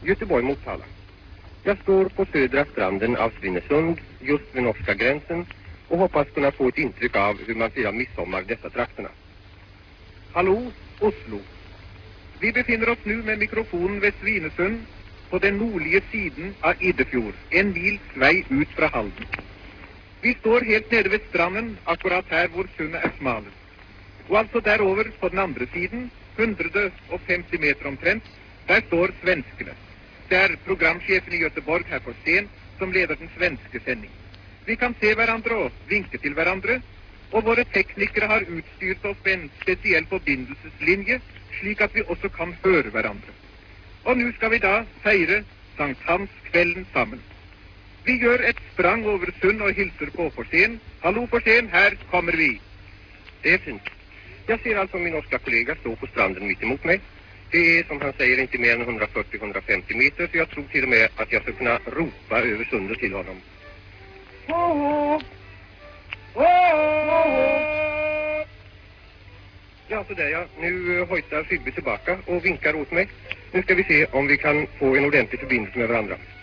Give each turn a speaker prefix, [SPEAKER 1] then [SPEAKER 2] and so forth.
[SPEAKER 1] Göteborg-Motala. Jag står på södra stranden av Svinesund, just vid norska gränsen, och hoppas kunna få ett intryck av hur man firar midsommar dessa trakterna.
[SPEAKER 2] Hallå, Oslo. Vi befinner oss nu med mikrofonen vid Svinesund på den nordliga sidan av Idefjord, en mils väg ut från Halden. Vi står helt nere vid stranden, akkurat här vår sunne är smalest. Och alltså därover på den andra sidan, 150 meter omtrent, där står svenskarna. Det är programchefen i Göteborg, herr Forsén, som leder den svenska sändningen. Vi kan se varandra och vinka till varandra, och våra tekniker har utstyrt oss med en speciell förbindelseslinje, slik att vi också kan höra varandra. Och nu ska vi då fira Sankt Hans kvällen samman. Vi gör ett sprang över sund och hilser på Forsén. Hallå Forsén, här kommer vi.
[SPEAKER 1] Det är fint. Jag ser alltså min norska kollega stå på stranden mitt emot mig. Det är som han säger inte mer än 140-150 meter, så jag tror till och med att jag ska kunna ropa över sundet till honom. Ja, så där ja. Nu hojtar Sydby tillbaka och vinkar åt mig. Nu ska vi se om vi kan få en ordentlig förbindelse med varandra.